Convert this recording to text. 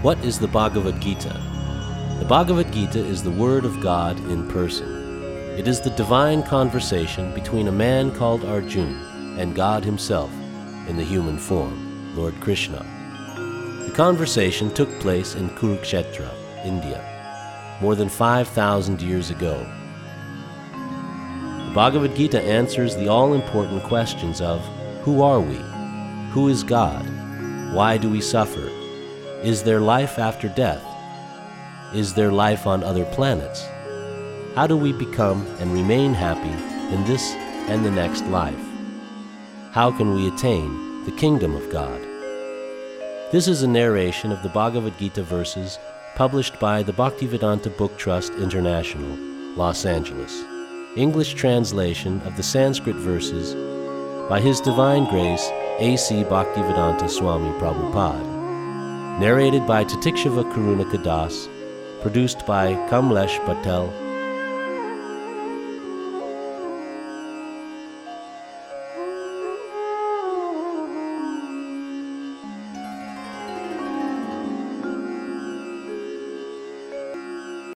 What is the Bhagavad Gita? The Bhagavad Gita is the Word of God in person. It is the divine conversation between a man called Arjuna and God himself in the human form, Lord Krishna. The conversation took place in Kurukshetra, India, more than 5,000 years ago. The Bhagavad Gita answers the all-important questions of who are we? Who is God? Why do we suffer? Is there life after death? Is there life on other planets? How do we become and remain happy in this and the next life? How can we attain the kingdom of God? This is a narration of the Bhagavad Gita verses published by the Bhaktivedanta Book Trust International, Los Angeles. English translation of the Sanskrit verses by His Divine Grace A.C. Bhaktivedanta Swami Prabhupada. Narrated by Titikshava Karunaka Das, produced by Kamlesh Patel